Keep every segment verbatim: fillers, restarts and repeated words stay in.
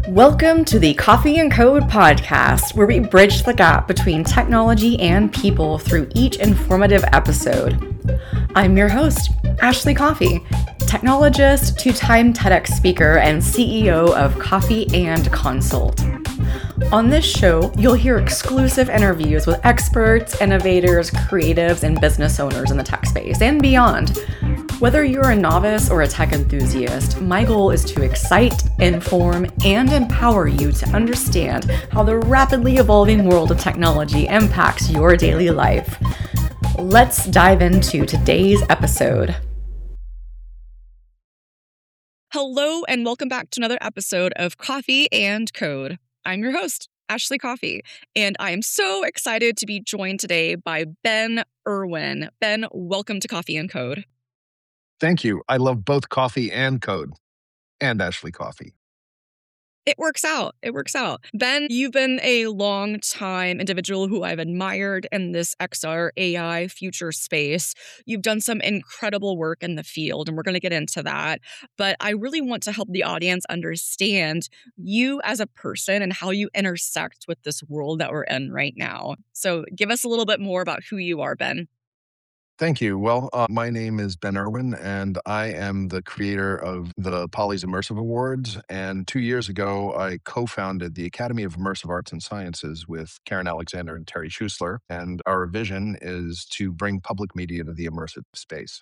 Welcome to the Coffee and Code podcast, where we bridge the gap between technology and people through each informative episode. I'm your host, Ashley Coffee, technologist, two-time TEDx speaker, and C E O of Coffee and Consult. On this show, you'll hear exclusive interviews with experts, innovators, creatives, and business owners in the tech space and beyond. Whether you're a novice or a tech enthusiast, my goal is to excite, inform, and empower you to understand how the rapidly evolving world of technology impacts your daily life. Let's dive into today's episode. Hello, and welcome back to another episode of Coffee and Code. I'm your host, Ashley Coffee, and I am so excited to be joined today by Ben Irwin. Ben, welcome to Coffee and Code. Thank you. I love both Coffee and Code and Ashley Coffee. It works out. It works out. Ben, you've been a long time individual who I've admired in this X R A I future space. You've done some incredible work in the field, and we're going to get into that. But I really want to help the audience understand you as a person and how you intersect with this world that we're in right now. So give us a little bit more about who you are, Ben. Thank you. Well, uh, my name is Ben Irwin, and I am the creator of the Polly's Immersive Awards. And two years ago, I co-founded the Academy of Immersive Arts and Sciences with Karen Alexander and Terry Schuessler. And our vision is to bring public media to the immersive space.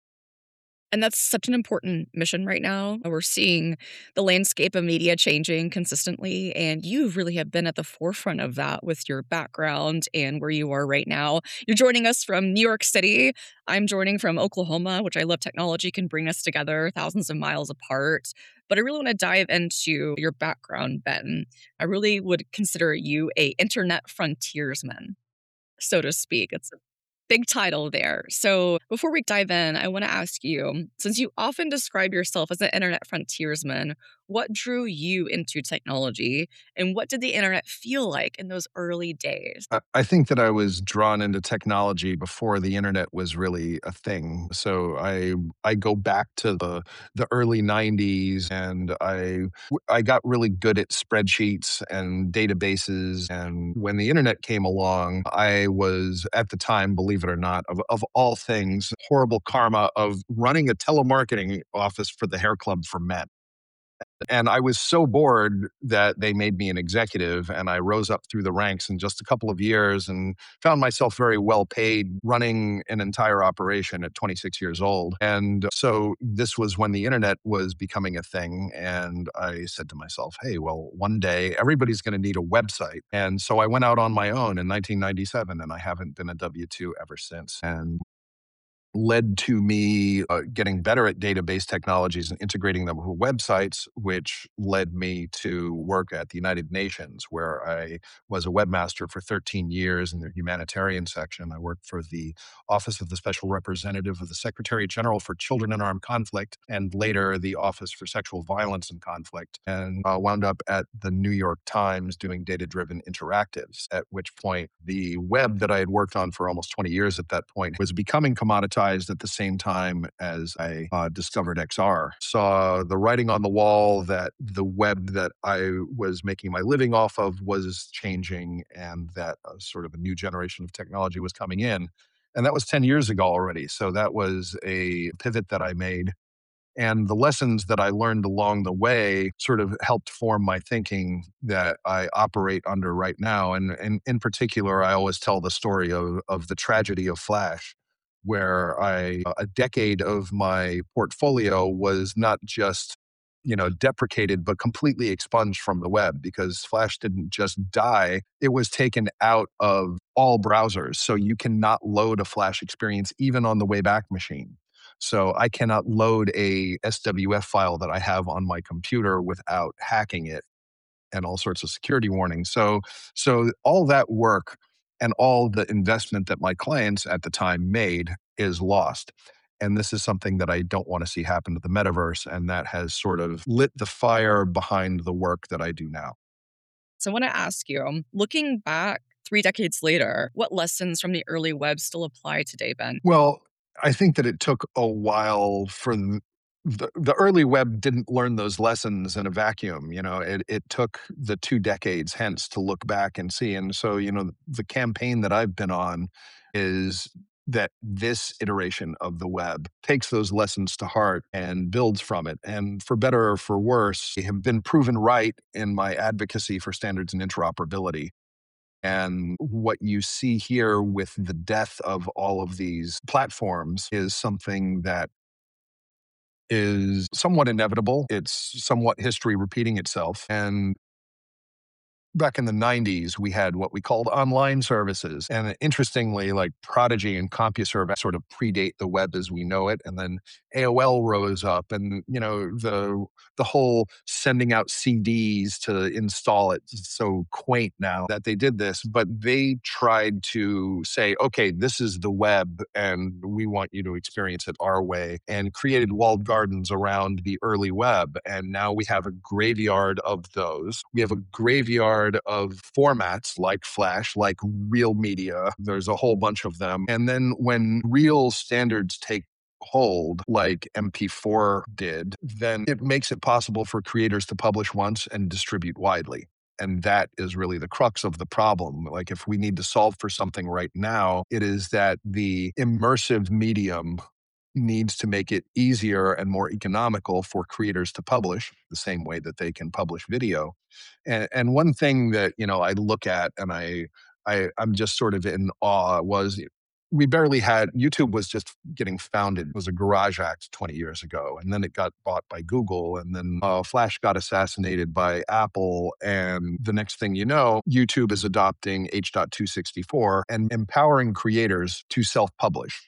And that's such an important mission right now. We're seeing the landscape of media changing consistently, and you really have been at the forefront of that with your background and where you are right now. You're joining us from New York City. I'm joining from Oklahoma, which I love technology can bring us together thousands of miles apart. But I really want to dive into your background, Ben. I really would consider you a internet frontiersman, so to speak. It's a big title there. So before we dive in, I want to ask you, since you often describe yourself as an internet frontiersman, what drew you into technology and what did the internet feel like in those early days? I I think that I was drawn into technology before the internet was really a thing. So I I go back to the the early nineties, and I I got really good at spreadsheets and databases. And when the internet came along, I was at the time, believe it or not, of of all things, horrible karma of running a telemarketing office for the Hair Club for Men. And I was so bored that they made me an executive, and I rose up through the ranks in just a couple of years and found myself very well paid running an entire operation at twenty-six years old. And so this was when the internet was becoming a thing. And I said to myself, hey, well, one day everybody's going to need a website. And so I went out on my own in nineteen ninety-seven, and I haven't been a W two ever since. And led to me uh, getting better at database technologies and integrating them with websites, which led me to work at the United Nations, where I was a webmaster for thirteen years in the humanitarian section. I worked for the Office of the Special Representative of the Secretary General for Children in Armed Conflict, and later the Office for Sexual Violence and Conflict, and uh, wound up at the New York Times doing data-driven interactives, at which point the web that I had worked on for almost twenty years at that point was becoming commoditized at the same time as I uh, discovered X R. Saw the writing on the wall that the web that I was making my living off of was changing, and that uh, sort of a new generation of technology was coming in. And that was ten years ago already. So that was a pivot that I made. And the lessons that I learned along the way sort of helped form my thinking that I operate under right now. And, and in particular, I always tell the story of, of the tragedy of Flash, where I a decade of my portfolio was not just, you know, deprecated, but completely expunged from the web, because Flash didn't just die. It was taken out of all browsers. So you cannot load a Flash experience even on the Wayback Machine. So I cannot load a S W F file that I have on my computer without hacking it, and all sorts of security warnings. So, so all that work and all the investment that my clients at the time made is lost. And this is something that I don't want to see happen to the metaverse. And that has sort of lit the fire behind the work that I do now. So I want to ask you, looking back three decades later, what lessons from the early web still apply today, Ben? Well, I think that it took a while for the, the early web didn't learn those lessons in a vacuum. You know, it, it took the two decades hence to look back and see. And so, you know, the campaign that I've been on is that this iteration of the web takes those lessons to heart and builds from it. And for better or for worse, I have been proven right in my advocacy for standards and interoperability. And what you see here with the death of all of these platforms is something that is somewhat inevitable. It's somewhat history repeating itself. And back in the nineties, we had what we called online services. And interestingly, like Prodigy and CompuServe sort of predate the web as we know it. And then A O L rose up, and, you know, the the whole sending out C Ds to install it. It's so quaint now that they did this, but they tried to say, okay, this is the web and we want you to experience it our way, and created walled gardens around the early web. And now we have a graveyard of those. We have a graveyard of formats like Flash, like Real Media. There's a whole bunch of them. And then when real standards take hold, like M P four did, then it makes it possible for creators to publish once and distribute widely. And that is really the crux of the problem. Like, if we need to solve for something right now, it is that the immersive medium needs to make it easier and more economical for creators to publish the same way that they can publish video. And, and one thing that, you know, I look at and I, I, I'm just sort of in awe was we barely had, YouTube was just getting founded. It was a garage act twenty years ago. And then it got bought by Google. And then uh, Flash got assassinated by Apple. And the next thing you know, YouTube is adopting H two sixty-four and empowering creators to self-publish.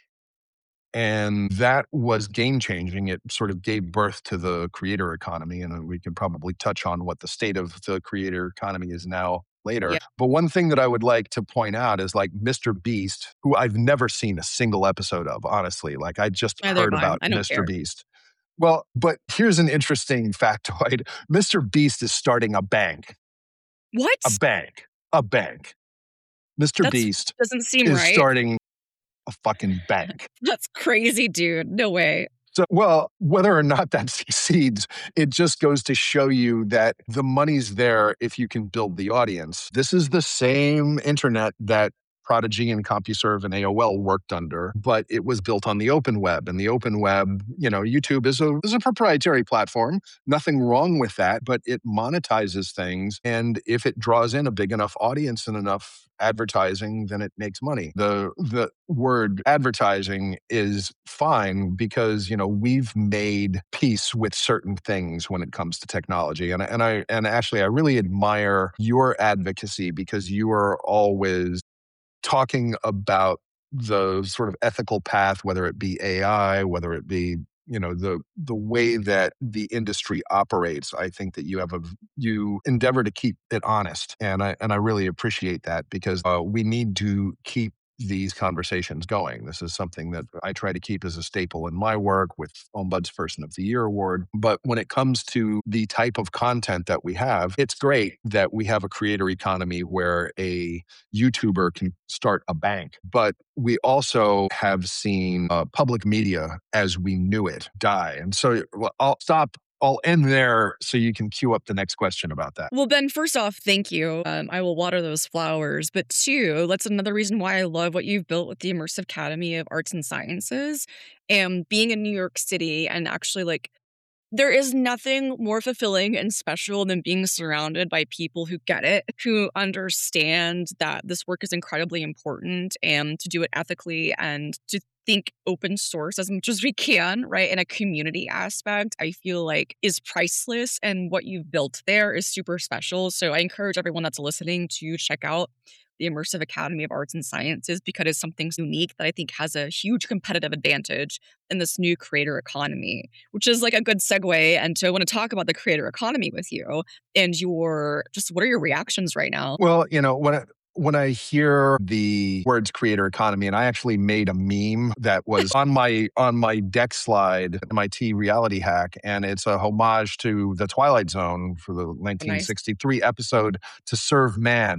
And that was game changing. It sort of gave birth to the creator economy. And we can probably touch on what the state of the creator economy is now later. Yeah. But one thing that I would like to point out is, like, Mister Beast, who I've never seen a single episode of, honestly. Like, I just Neither heard have I. about I don't Mister care. Beast. Well, but here's an interesting factoid. Mister Beast is starting a bank. What? A bank. A bank. Mister That's Beast doesn't seem is right. starting a fucking bank. That's crazy, dude. No way. So, well, whether or not that succeeds, it just goes to show you that the money's there if you can build the audience. This is the same internet that Prodigy and CompuServe and A O L worked under, but it was built on the open web. And the open web, you know, YouTube is a, is a proprietary platform. Nothing wrong with that, but it monetizes things. And if it draws in a big enough audience and enough advertising, then it makes money. The the word advertising is fine because, you know, we've made peace with certain things when it comes to technology. And, and I and actually I really admire your advocacy, because you are always talking about the sort of ethical path, whether it be A I, whether it be, you know, the the way that the industry operates. I think that you have a you endeavor to keep it honest, and I and I really appreciate that, because uh, we need to keep these conversations going. This is something that I try to keep as a staple in my work with Ombuds Person of the Year Award. But when it comes to the type of content that we have, it's great that we have a creator economy where a YouTuber can start a bank. But we also have seen uh, public media as we knew it die. And so, well, I'll stop. I'll end there so you can queue up the next question about that. Well, Ben, first off, thank you. Um, I will water those flowers. But two, that's another reason why I love what you've built with the Immersive Academy of Arts and Sciences. And being in New York City, and actually, like, there is nothing more fulfilling and special than being surrounded by people who get it, who understand that this work is incredibly important, and to do it ethically and to think open source as much as we can, right? In a community aspect, I feel like is priceless. And what you've built there is super special. So I encourage everyone that's listening to check out the Immersive Academy of Arts and Sciences, because it's something unique that I think has a huge competitive advantage in this new creator economy, which is like a good segue. And so I want to talk about the creator economy with you and your, just what are your reactions right now? Well, you know, when I, when I hear the words creator economy, and I actually made a meme that was on my on my deck slide, M I T Reality Hack, and it's a homage to the Twilight Zone for the nineteen sixty-three Nice. episode To Serve Man.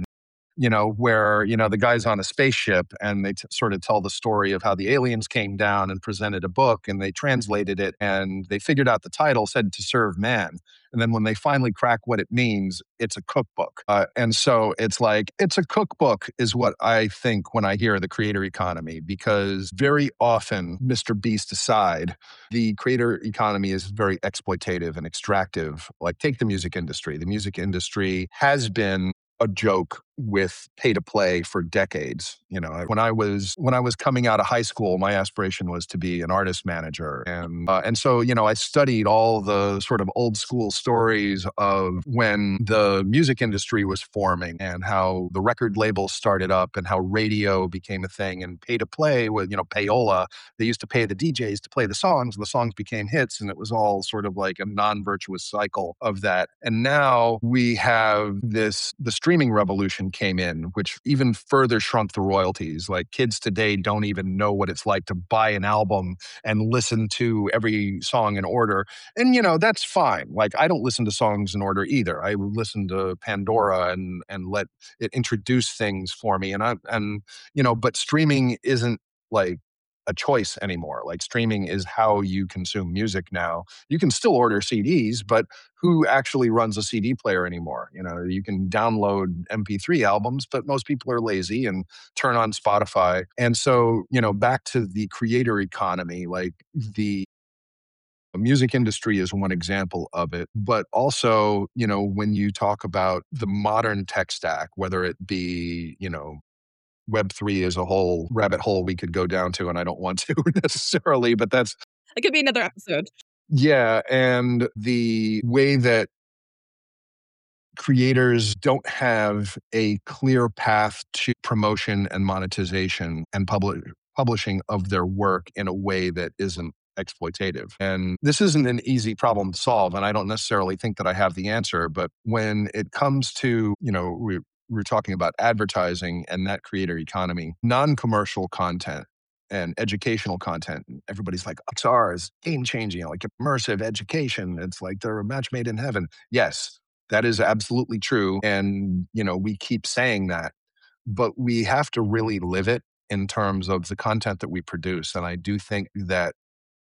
you know, where, you know, the guy's on a spaceship and they t- sort of tell the story of how the aliens came down and presented a book and they translated it and they figured out the title said to serve man. And then when they finally crack what it means, it's a cookbook. Uh, and so it's like, it's a cookbook is what I think when I hear the creator economy, because very often, Mister Beast aside, the creator economy is very exploitative and extractive. Like, take the music industry. The music industry has been a joke with pay to play for decades. You know, when I was when I was coming out of high school, my aspiration was to be an artist manager, and uh, and so you know, I studied all the sort of old school stories of when the music industry was forming and how the record labels started up and how radio became a thing and pay to play with, you know, payola. They used to pay the D Js to play the songs, and the songs became hits, and it was all sort of like a non-virtuous cycle of that. And now we have this the streaming revolution came in, which even further shrunk the royalties. Like, kids today don't even know what it's like to buy an album and listen to every song in order. And, you know, that's fine. Like, I don't listen to songs in order either. I listen to Pandora and and let it introduce things for me. And I and you know, but streaming isn't like a choice anymore. Like, streaming is how you consume music now. You can still order C Ds, but who actually runs a C D player anymore? You know, you can download M P three albums, but most people are lazy and turn on Spotify. And so, you know, back to the creator economy, like the music industry is one example of it. But also, you know, when you talk about the modern tech stack, whether it be, you know, Web three is a whole rabbit hole we could go down to, and I don't want to necessarily, but that's, It could be another episode. yeah. And the way that creators don't have a clear path to promotion and monetization and public publishing of their work in a way that isn't exploitative. And this isn't an easy problem to solve, and I don't necessarily think that I have the answer, but when it comes to, you know, we we're talking about advertising and that creator economy, non-commercial content and educational content. Everybody's like, X R is game changing, like immersive education. It's like they're a match made in heaven. Yes, that is absolutely true. And, you know, we keep saying that, but we have to really live it in terms of the content that we produce. And I do think that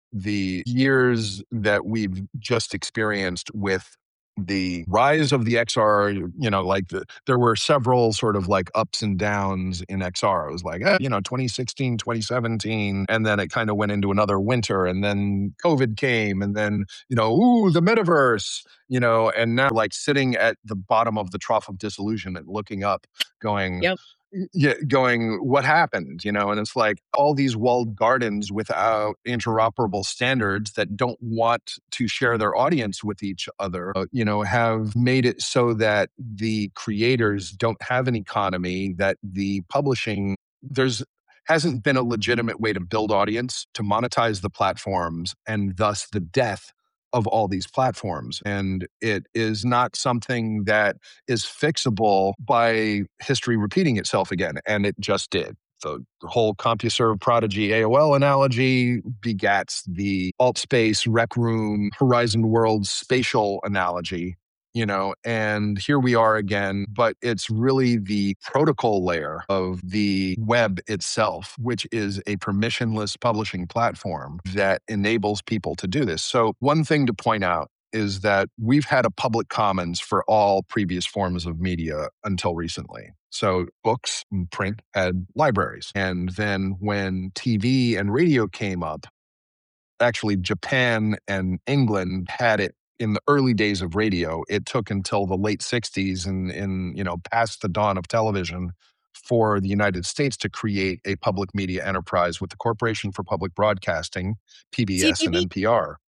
the years that we've just experienced with the rise of the X R, you know, like the, there were several sort of like ups and downs in X R. It was like, eh, you know, twenty sixteen, twenty seventeen, and then it kind of went into another winter, and then COVID came, and then, you know, ooh, the metaverse, you know, and now like sitting at the bottom of the trough of disillusionment, looking up, going, Yep. yeah, going, what happened? You know, and it's like all these walled gardens without interoperable standards that don't want to share their audience with each other, uh, you know, have made it so that the creators don't have an economy, that the publishing, there's hasn't been a legitimate way to build audience, to monetize the platforms, and thus the death of all these platforms. And it is not something that is fixable by history repeating itself again. And it just did. The whole CompuServe Prodigy A O L analogy begats the alt space, Rec Room, Horizon World spatial analogy, you know, and here we are again, but it's really the protocol layer of the web itself, which is a permissionless publishing platform that enables people to do this. So one thing to point out is that we've had a public commons for all previous forms of media until recently. So books and print had libraries. And then when T V and radio came up, actually Japan and England had it in the early days of radio. It took until the late sixties and in, you know, past the dawn of television for the United States to create a public media enterprise with the Corporation for Public Broadcasting, P B S and C P B? N P R.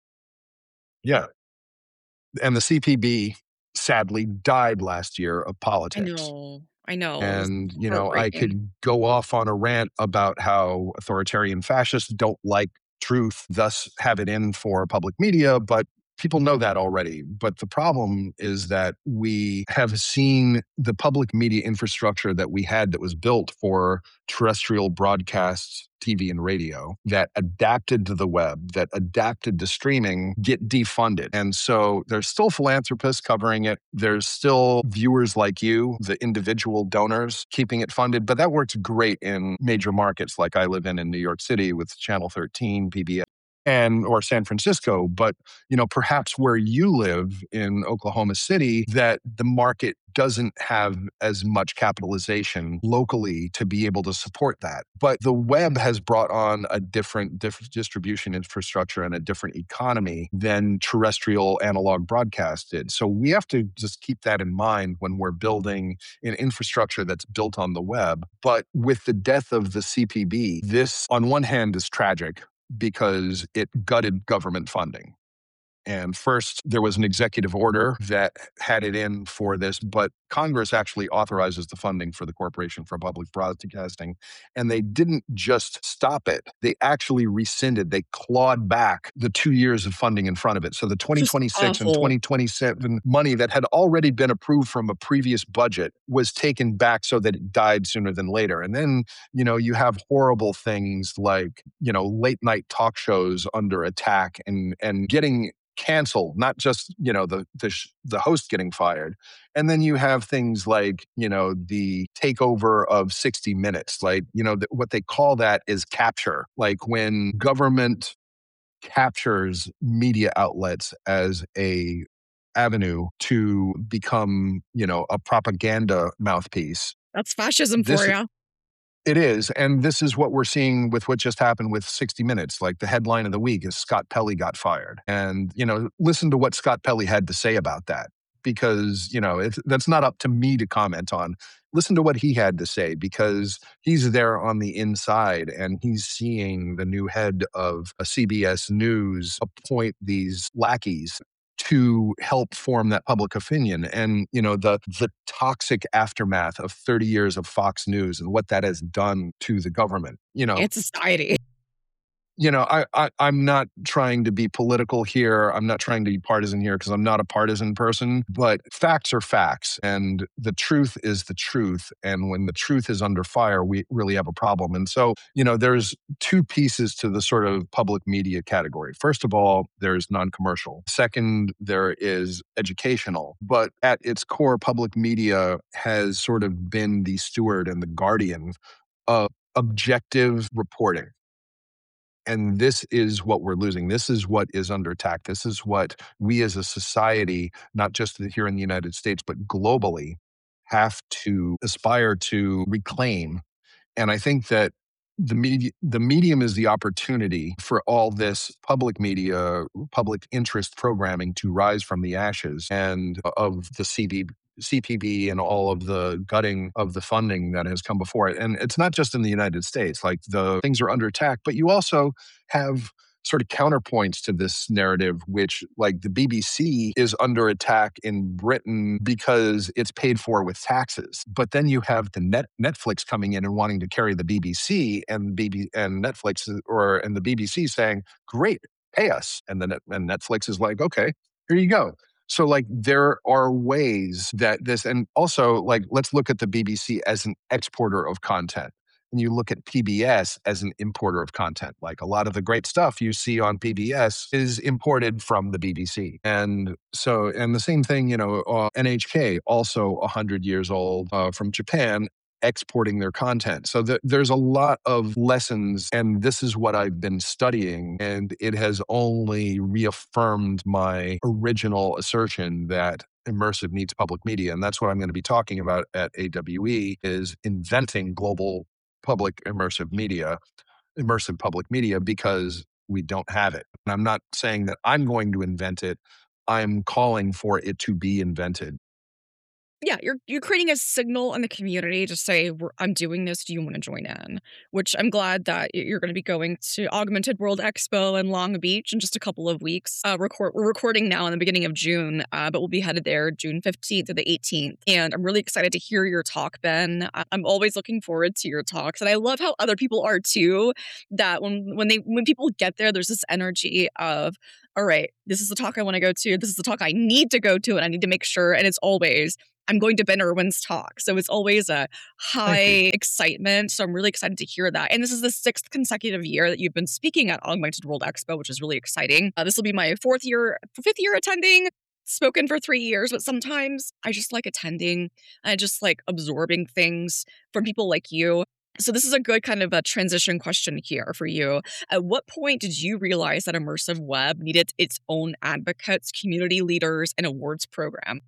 Yeah. And the C P B sadly died last year of I politics. know. I know. It was And, you know, I heartbreaking. could go off on a rant about how authoritarian fascists don't like truth, thus have it in for public media. But People know that already, but the problem is that we have seen the public media infrastructure that we had that was built for terrestrial broadcasts, T V and radio, that adapted to the web, that adapted to streaming, get defunded. And so there's still philanthropists covering it. There's still viewers like you, the individual donors, keeping it funded. But that works great in major markets like I live in in New York City with Channel thirteen, P B S, and or San Francisco. But you know, perhaps where you live in Oklahoma City, that the market doesn't have as much capitalization locally to be able to support that. But the web has brought on a different, different distribution infrastructure and a different economy than terrestrial analog broadcast did. So we have to just keep that in mind when we're building an infrastructure that's built on the web. But with the death of the C P B, this on one hand is tragic because it gutted government funding. And first, there was an executive order that had it in for this, but Congress actually authorizes the funding for the Corporation for Public Broadcasting. And they didn't just stop it, they actually rescinded, they clawed back the two years of funding in front of it. So the twenty twenty-six and twenty twenty-seven money that had already been approved from a previous budget was taken back so that it died sooner than later. And then, you know, you have horrible things like, you know, late night talk shows under attack and, and getting canceled, not just, you know, the, the the host getting fired. And then you have things like, you know, the takeover of sixty minutes. Like, you know, th- what they call that is capture. Like when government captures media outlets as a avenue to become, you know, a propaganda mouthpiece. That's fascism This for you. It is. And this is what we're seeing with what just happened with sixty minutes. Like the headline of the week is Scott Pelley got fired. And, you know, listen to what Scott Pelley had to say about that, because, you know, it's, that's not up to me to comment on. Listen to what he had to say, because he's there on the inside and he's seeing the new head of a C B S News appoint these lackeys to help form that public opinion. And, you know, the the toxic aftermath of thirty years of Fox News and what that has done to the government, you know. And society. You know, I, I, I'm not trying to be political here. I'm not trying to be partisan here because I'm not a partisan person, but facts are facts and the truth is the truth. And when the truth is under fire, we really have a problem. And so, you know, there's two pieces to the sort of public media category. First of all, there's non-commercial. Second, there is educational. But at its core, public media has sort of been the steward and the guardian of objective reporting. And this is what we're losing. This is what is under attack. This is what we as a society, not just here in the United States, but globally, have to aspire to reclaim. And I think that the media, the medium is the opportunity for all this public media, public interest programming to rise from the ashes and of the C D. C P B and all of the gutting of the funding that has come before it. And it's not just in the United States, like the things are under attack, but you also have sort of counterpoints to this narrative, which like the B B C is under attack in Britain because it's paid for with taxes. But then you have the net Netflix coming in and wanting to carry the B B C and B B and Netflix or and the B B C saying, great, pay us. And then and Netflix is like, okay, here you go. So like there are ways that this, and also like, let's look at the B B C as an exporter of content. And you look at P B S as an importer of content. Like a lot of the great stuff you see on P B S is imported from the B B C. And so, and the same thing, you know, uh, N H K, also one hundred years old uh, from Japan, exporting their content. So th- there's a lot of lessons, and this is what I've been studying, and it has only reaffirmed my original assertion that immersive needs public media. And that's what I'm going to be talking about at A W E, is inventing global public immersive media, immersive public media, because we don't have it. And I'm not saying that I'm going to invent it. I'm calling for it to be invented. Yeah, you're you're creating a signal in the community to say, "We're I'm doing this, do you wanna join in?" Which I'm glad that y you're gonna be going to Augmented World Expo in Long Beach in just a couple of weeks. Uh, record we're recording now in the beginning of June, uh, but we'll be headed there June fifteenth to the eighteenth, and I'm really excited to hear your talk, Ben. I I'm always looking forward to your talks, and I love how other people are too, that when when they when people get there, there's this energy of, "All right, this is the talk I wanna go to, this is the talk I need to go to, and I need to make sure," and it's always, "I'm going to Ben Irwin's talk." So it's always a Thank you. high excitement, so I'm really excited to hear that, and this is the sixth consecutive year that you've been speaking at Augmented World Expo, which is really exciting. Uh, this will be my fourth year fifth year attending, spoken for three years, but sometimes I just like attending, I just like absorbing things from people like you. So this is a good kind of a transition question here for you. At what point did you realize that immersive web needed its own advocates, community leaders, and awards program?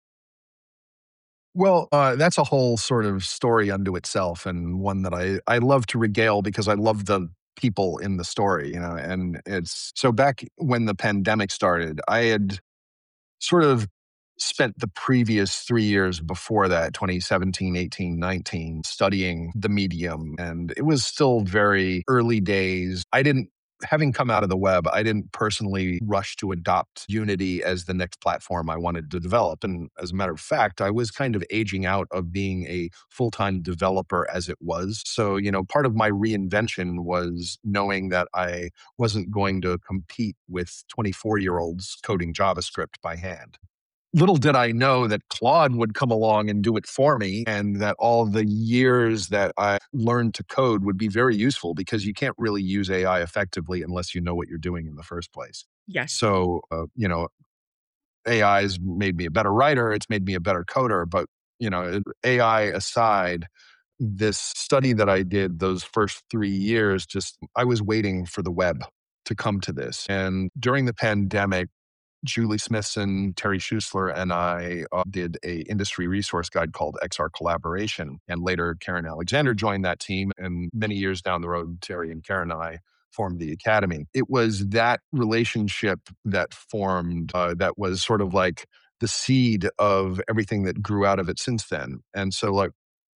Well, uh, that's a whole sort of story unto itself, and one that I I love to regale because I love the people in the story, you know, and it's so back when the pandemic started, I had sort of spent the previous three years before that, twenty seventeen, eighteen, nineteen, studying the medium, and it was still very early days. I didn't having come out of the web, I didn't personally rush to adopt Unity as the next platform I wanted to develop, and as a matter of fact, I was kind of aging out of being a full-time developer as it was. So, you know, part of my reinvention was knowing that I wasn't going to compete with twenty-four-year-olds coding JavaScript by hand. Little did I know that Claude would come along and do it for me, and that all the years that I learned to code would be very useful because you can't really use A I effectively unless you know what you're doing in the first place. Yes. So, uh, you know, A I has made me a better writer, it's made me a better coder, but, you know, A I aside, this study that I did those first three years, just I was waiting for the web to come to this. And during the pandemic, Julie Smithson, Terry Schuessler, and I uh, did a industry resource guide called X R Collaboration. And later, Karen Alexander joined that team. And many years down the road, Terry and Karen and I formed the Academy. It was that relationship that formed, uh, that was sort of like the seed of everything that grew out of it since then. And so, like,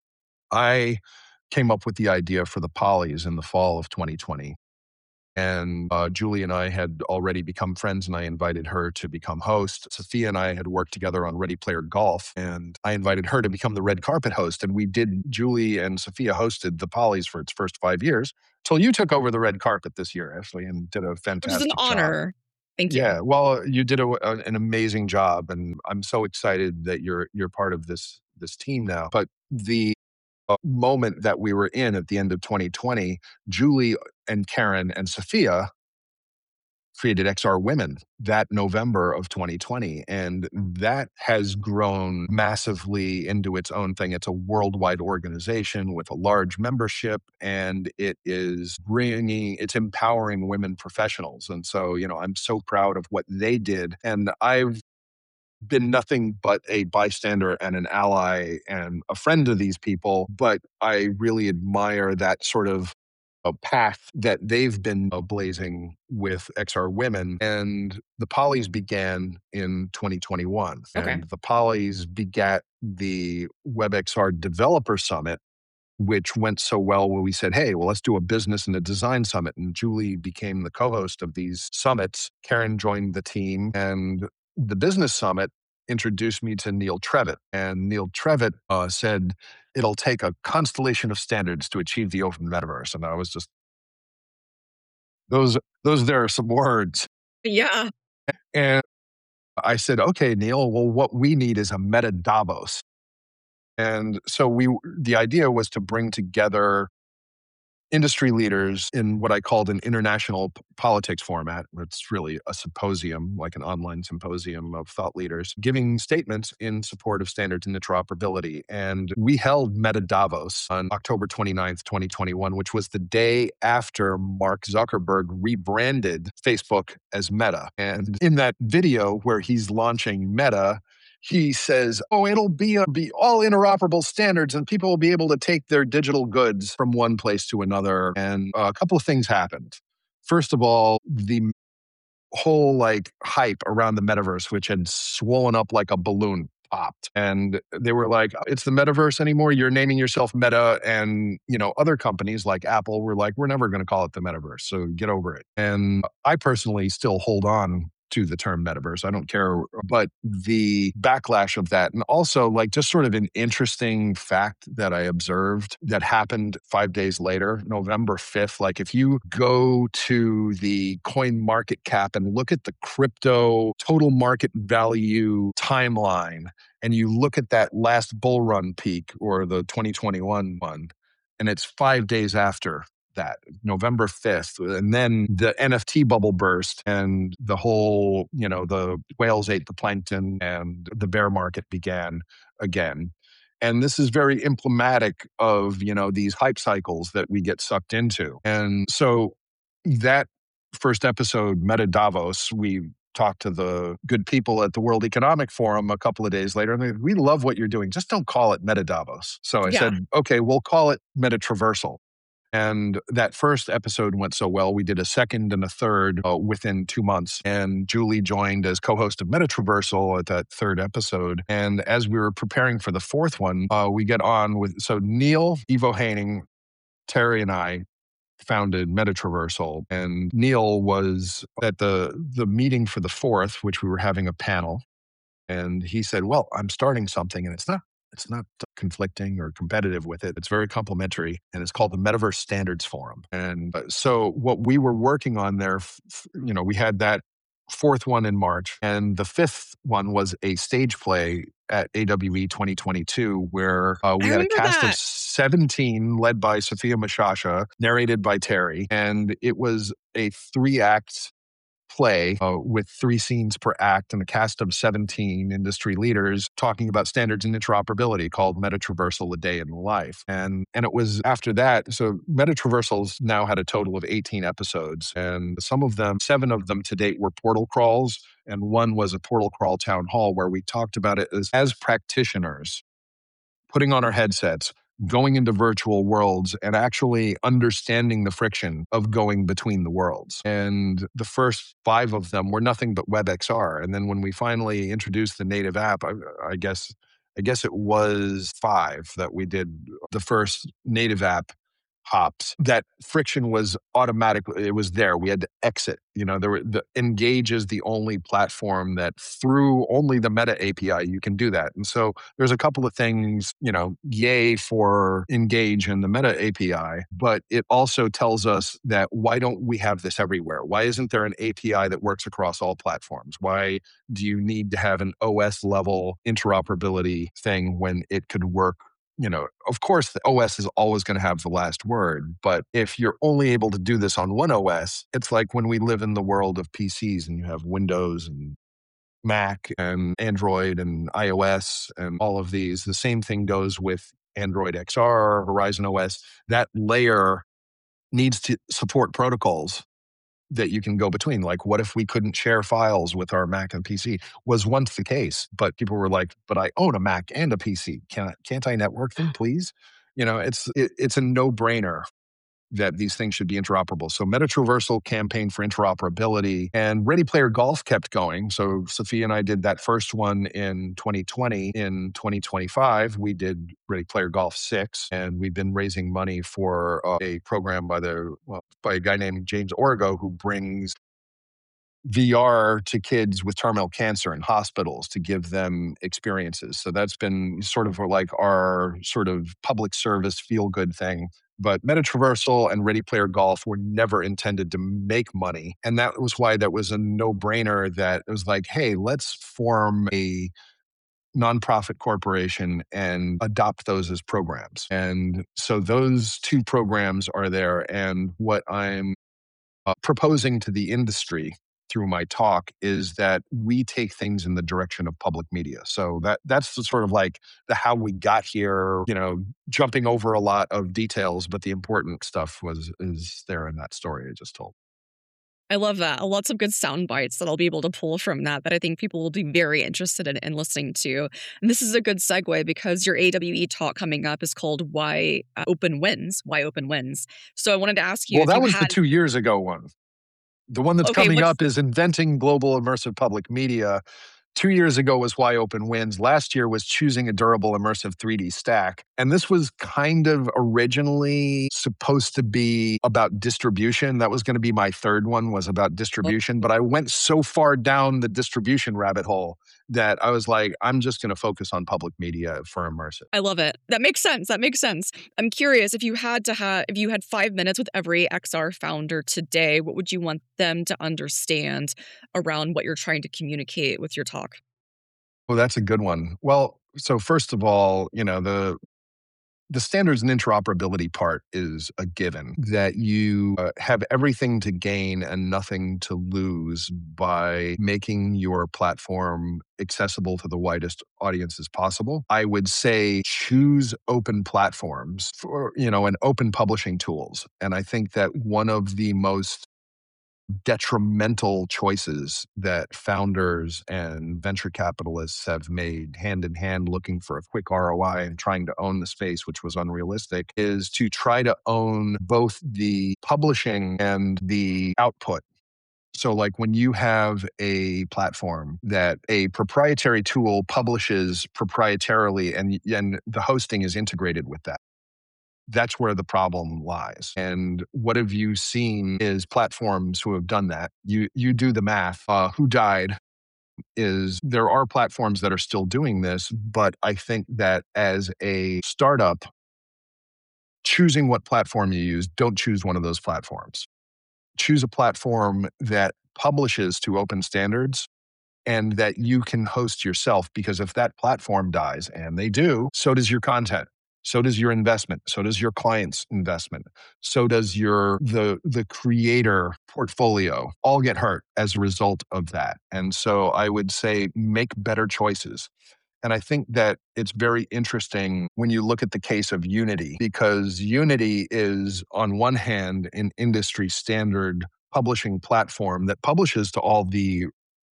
I came up with the idea for the Polys in the fall of twenty twenty. And uh, Julie and I had already become friends, and I invited her to become host. Sophia and I had worked together on Ready Player Golf, and I invited her to become the red carpet host. And we did, Julie and Sophia hosted the Polys for its first five years till you took over the red carpet this year, Ashley, and did a Which is an fantastic job. honor. Thank you. Yeah, well, you did a, a- an amazing job, and I'm so excited that you're you're part of this this team now. But the uh, moment that we were in at the end of twenty twenty, Julie and Karen and Sophia created X R Women that November of twenty twenty. And that has grown massively into its own thing. It's a worldwide organization with a large membership, and it is bringing, it's empowering women professionals. And so, you know, I'm so proud of what they did. And I've been nothing but a bystander and an ally and a friend to these people, but I really admire that sort of a path that they've been uh, blazing with X R Women. And the Polys began in twenty twenty-one. Okay. And the Polys begat the WebXR Developer Summit, which went so well where we said, hey, well, let's do a business and a design summit. And Julie became the co-host of these summits. Karen joined the team, and the business summit introduced me to Neil Trevitt. And Neil Trevitt uh, said, it'll take a constellation of standards to achieve the open metaverse. And I was just, those, those there are some words. Yeah. And I said, okay, Neil, well, what we need is a meta Davos. And so we, the idea was to bring together industry leaders in what I called an international p- politics format. It's really a symposium, like an online symposium of thought leaders, giving statements in support of standards and interoperability. And we held Meta Davos on October twenty-ninth, twenty twenty-one, which was the day after Mark Zuckerberg rebranded Facebook as Meta. And in that video where he's launching Meta, he says, oh, it'll be, a, be all interoperable standards, and people will be able to take their digital goods from one place to another. And uh, a couple of things happened. First of all, the whole like hype around the metaverse, which had swollen up like a balloon popped. And they were like, it's the metaverse anymore. You're naming yourself Meta. And, you know, other companies like Apple were like, we're never going to call it the metaverse. So get over it. And I personally still hold on to the term metaverse. I don't care. But the backlash of that, and also like just sort of an interesting fact that I observed that happened five days later, November fifth. Like if you go to the coin market cap and look at the crypto total market value timeline, and you look at that last bull run peak or the twenty twenty-one one, and it's five days after that, November fifth. And then the N F T bubble burst and the whole, you know, the whales ate the plankton and the bear market began again. And this is very emblematic of, you know, these hype cycles that we get sucked into. And so that first episode, Meta Davos, we talked to the good people at the World Economic Forum a couple of days later, and they, we love what you're doing. Just don't call it Meta Davos. So I Yeah. said, okay, we'll call it Meta Traversal. And that first episode went so well, we did a second and a third uh, within two months. And Julie joined as co-host of Meta Traversal at that third episode. And as we were preparing for the fourth one, uh, we get on with, so Neil, Ivo Haining, Terry, and I founded Meta Traversal. And Neil was at the, the meeting for the fourth, which we were having a panel. And he said, well, I'm starting something, and it's not It's not conflicting or competitive with it. It's very complementary, and it's called the Metaverse Standards Forum. And uh, so what we were working on there, f- f- you know, we had that fourth one in March, and the fifth one was a stage play at A W E twenty twenty-two, where uh, we I had a remember cast of that. seventeen led by Sophia Mashasha, narrated by Terry. And it was a three-act play uh, with three scenes per act and a cast of seventeen industry leaders talking about standards and interoperability called Meta Traversal: A Day in the Life. And and it was after that, so Meta Traversals now had a total of eighteen episodes, and some of them, seven of them to date, were portal crawls, and one was a portal crawl town hall where we talked about it as, as practitioners, putting on our headsets, going into virtual worlds, and actually understanding the friction of going between the worlds. And the first five of them were nothing but WebXR. And then when we finally introduced the native app, I, I guess I guess it was five that we did the first native app hops. That friction was automatic. It was there. We had to exit. You know, there were the Engage is the only platform that through only the Meta A P I you can do that. And so there's a couple of things, you know, yay for Engage and the Meta A P I, but it also tells us that why don't we have this everywhere? Why isn't there an A P I that works across all platforms? Why do you need to have an O S level interoperability thing when it could work? You know, of course, the O S is always going to have the last word. But if you're only able to do this on one O S, it's like when we live in the world of P Cs and you have Windows and Mac and Android and iOS and all of these. The same thing goes with Android X R, Horizon O S. That layer needs to support protocols that you can go between. Like, what if we couldn't share files with our Mac and P C? Was once the case, but people were like, but I own a Mac and a P C. Can I, can't I network them, please? You know, it's it, it's a no-brainer that these things should be interoperable. So Meta Traversal campaigned for interoperability, and Ready Player Golf kept going. So Sophia and I did that first one in twenty twenty. In twenty twenty-five, we did Ready Player Golf six, and we've been raising money for uh, a program by the well, by a guy named James Origo, who brings V R to kids with terminal cancer in hospitals to give them experiences. So that's been sort of like our sort of public service feel-good thing. But Meta Traversal and Ready Player Golf were never intended to make money. And that was why that was a no-brainer, that it was like, hey, let's form a nonprofit corporation and adopt those as programs. And so those two programs are there. And what I'm uh, proposing to the industry through my talk is that we take things in the direction of public media. So that that's the sort of like the how we got here, you know, jumping over a lot of details, but the important stuff was is there in that story I just told. I love that. Lots of good sound bites that I'll be able to pull from that that I think people will be very interested in, in listening to. And this is a good segue because your A W E talk coming up is called Why uh, Open Wins, Why Open Wins. So I wanted to ask you Well, if that you was had... the two years ago one. The one that's Okay, coming what's... up is Inventing Global Immersive Public Media. Two years ago was Why Open Wins. Last year was Choosing a Durable Immersive three D Stack. And this was kind of originally supposed to be about distribution. That was going to be my third one, was about distribution. But I went so far down the distribution rabbit hole that I was like, I'm just going to focus on public media for immersive. I love it. That makes sense. That makes sense. I'm curious, if you had to have, if you had five minutes with every X R founder today, what would you want them to understand around what you're trying to communicate with your talk? Well, that's a good one. Well, so first of all, you know, the the standards and interoperability part is a given, that you uh, have everything to gain and nothing to lose by making your platform accessible to the widest audiences possible. I would say choose open platforms for, you know, and open publishing tools. And I think that one of the most detrimental choices that founders and venture capitalists have made hand in hand, looking for a quick R O I and trying to own the space, which was unrealistic, is to try to own both the publishing and the output. So like when you have a platform that a proprietary tool publishes proprietarily and, and the hosting is integrated with that, that's where the problem lies. And what have you seen is platforms who have done that. You you do the math. Uh, who died is there are platforms that are still doing this, but I think that as a startup, choosing what platform you use, don't choose one of those platforms. Choose a platform that publishes to open standards and that you can host yourself, because if that platform dies, and they do, so does your content. So does your investment. So does your client's investment. So does your the the creator portfolio. All get hurt as a result of that. And so I would say make better choices. And I think that it's very interesting when you look at the case of Unity, because Unity is, on one hand, an industry standard publishing platform that publishes to all the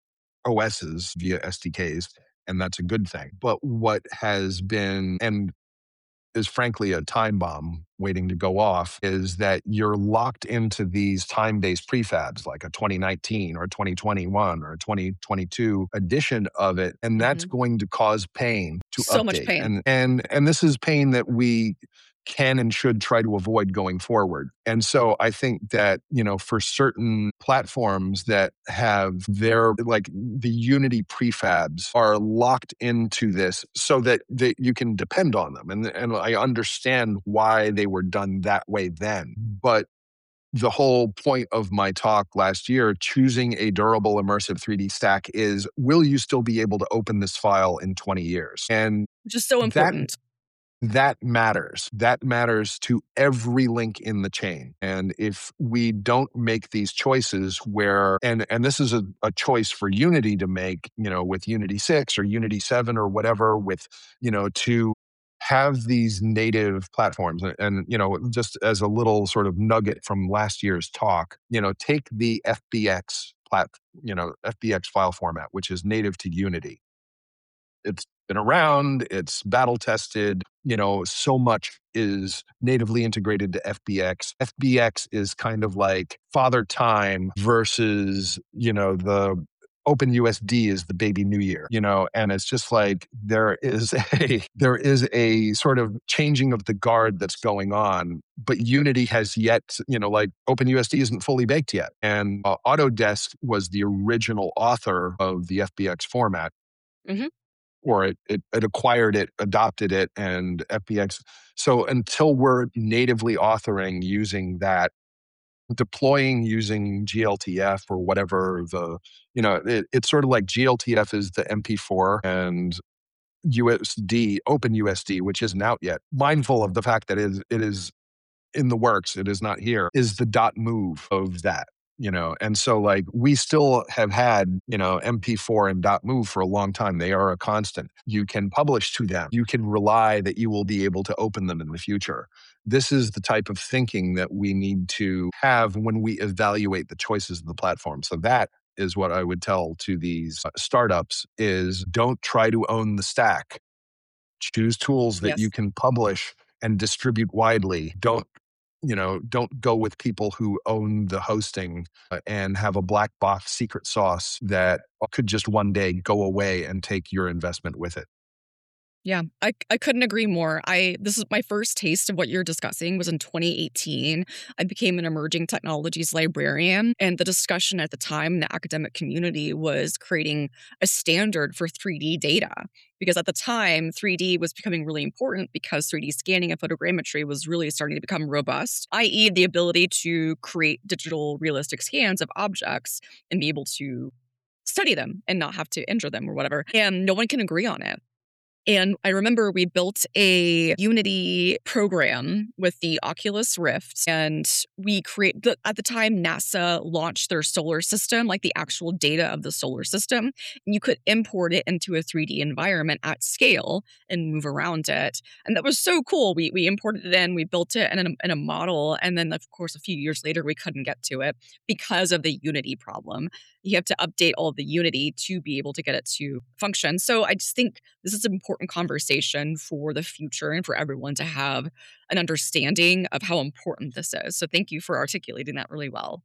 O Ss via S D Ks, and that's a good thing. But what has been, and is frankly a time bomb waiting to go off, is that you're locked into these time-based prefabs like a twenty nineteen or twenty twenty-one or twenty twenty-two edition of it, and that's Mhm. going to cause pain to So much update. pain. And and and this is pain that we can and should try to avoid going forward. And so I think that, you know, for certain platforms that have their, like the Unity prefabs are locked into this so that, that you can depend on them. And, and I understand why they were done that way then. But the whole point of my talk last year, choosing a durable immersive three D stack, is, will you still be able to open this file in twenty years? And Which is so that important. that matters. That matters to every link in the chain. And if we don't make these choices where, and, and this is a, a choice for Unity to make, you know, with Unity six or Unity seven or whatever, with, you know, to have these native platforms. And, and, you know, just as a little sort of nugget from last year's talk, you know, take the F B X plat, you know, F B X file format, which is native to Unity. It's been around, it's battle tested, you know, so much is natively integrated to F B X. F B X is kind of like Father Time versus, you know, the OpenUSD is the baby new year, you know, and it's just like there is a there is a sort of changing of the guard that's going on, but Unity has yet, you know, like OpenUSD isn't fully baked yet. And uh, Autodesk was the original author of the F B X format, Mhm. or it, it, it acquired it, adopted it, and F B X. So until we're natively authoring using that, deploying using G L T F or whatever the, you know, it, it's sort of like G L T F is the M P four and U S D, OpenUSD, which isn't out yet, mindful of the fact that it is, it is in the works, it is not here, is the dot move of that, you know. And so like we still have had, you know, M P four and dot move for a long time. They are a constant. You can publish to them. You can rely that you will be able to open them in the future. This is the type of thinking that we need to have when we evaluate the choices of the platform. So that is what I would tell to these uh, startups, is don't try to own the stack. Choose tools that you Yes. can publish and distribute widely. Don't you know, don't go with people who own the hosting uh, and have a black box secret sauce that could just one day go away and take your investment with it. Yeah, I I couldn't agree more. I This is my first taste of what you're discussing was in twenty eighteen. I became an emerging technologies librarian, and the discussion at the time in the academic community was creating a standard for three D data. Because at the time, three D was becoming really important because three D scanning and photogrammetry was really starting to become robust, i e, the ability to create digital realistic scans of objects and be able to study them and not have to injure them or whatever. And no one can agree on it. And I remember we built a Unity program with the Oculus Rift, and we create the, at the time NASA launched their solar system, like the actual data of the solar system, and you could import it into a three D environment at scale and move around it. And that was so cool. We we imported it in, we built it in a, in a model, and then of course a few years later we couldn't get to it because of the Unity problem. You have to update all of the Unity to be able to get it to function. So I just think this is an important conversation for the future and for everyone to have an understanding of how important this is. So thank you for articulating that really well.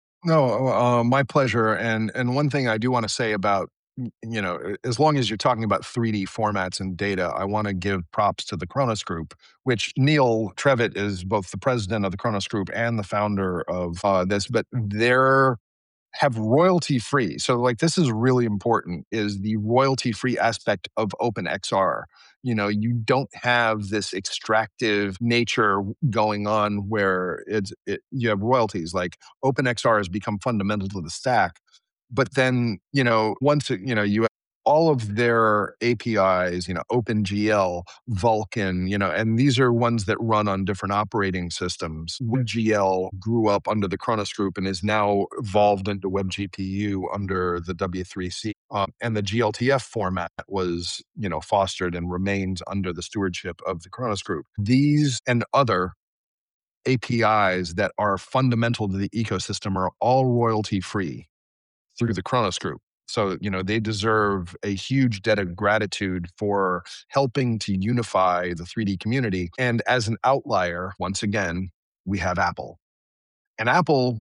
No, uh, my pleasure. And and one thing I do want to say about y- you know, a- as long as you're talking about three D formats and data, I want to give props to the Kronos Group, which Neil Trevitt is both the president of the Kronos Group and the founder of uh, this. But they're have royalty free. So like this is really important is the royalty free aspect of OpenXR. You know, you don't have this extractive nature going on where it's it, you have royalties. Like OpenXR has become fundamental to the stack. But then, you know, once it, you know, you have all of their A P Is, you know, OpenGL, Vulkan, you know, and these are ones that run on different operating systems. WebGL grew up under the Kronos Group and is now evolved into WebGPU under the W three C. Um, and the G L T F format was, you know, fostered and remains under the stewardship of the Kronos Group. These and other A P Is that are fundamental to the ecosystem are all royalty free through the Kronos Group. So, you know, they deserve a huge debt of gratitude for helping to unify the three D community. And as an outlier, once again, we have Apple. And Apple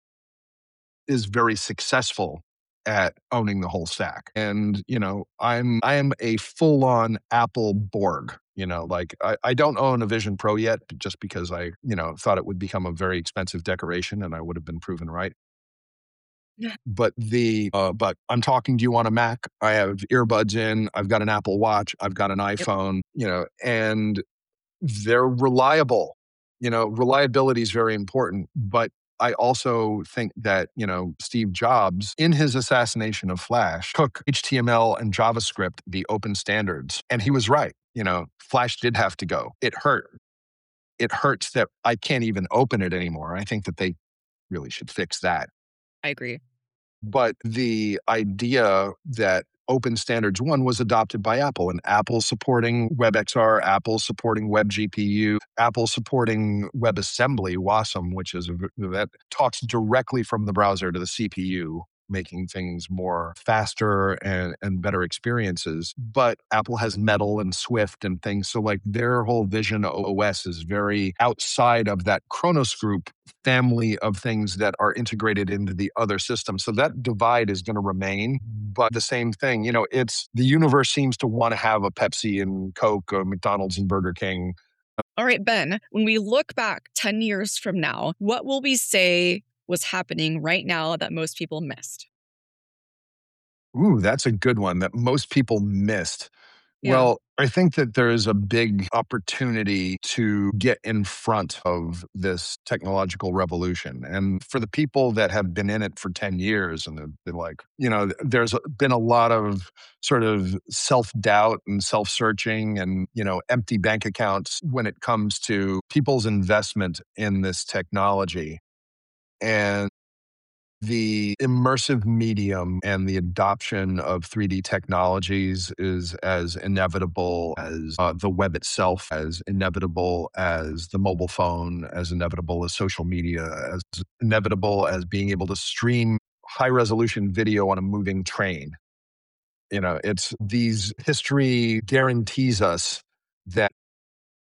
is very successful at owning the whole stack. And, you know, I'm I am a full-on Apple Borg. You know, like I, I don't own a Vision Pro yet, just because I, you know, thought it would become a very expensive decoration and I would have been proven right. Yeah. But the uh, but I'm talking to you on a Mac. I have earbuds in. I've got an Apple Watch. I've got an Yep. iPhone. You know, and they're reliable. You know, reliability is very important. But I also think that you know Steve Jobs, in his assassination of Flash, took H T M L and JavaScript, the open standards, and he was right. You know, Flash did have to go. It hurt. It hurts that I can't even open it anymore. I think that they really should fix that. I agree. But the idea that Open Standards One was adopted by Apple, and Apple supporting WebXR, Apple supporting WebGPU, Apple supporting WebAssembly, WASM, which is a, that talks directly from the browser to the C P U, making things more faster and, and better experiences. But Apple has Metal and Swift and things. So like their whole Vision O S is very outside of that Kronos Group family of things that are integrated into the other systems. So that divide is going to remain. But the same thing, you know, it's the universe seems to want to have a Pepsi and Coke or McDonald's and Burger King. All right, Ben, when we look back ten years from now, what will we say was happening right now that most people missed? Ooh, that's a good one that most people missed. Yeah. Well, I think that there's a big opportunity to get in front of this technological revolution. And for the people that have been in it for ten years and they're, they're like, you know, there's been a lot of sort of self doubt and self searching and, you know, empty bank accounts when it comes to people's investment in this technology. And the immersive medium and the adoption of three D technologies is as inevitable as uh, the web itself, as inevitable as the mobile phone, as inevitable as social media, as inevitable as being able to stream high resolution video on a moving train. You know, it's these history guarantees us that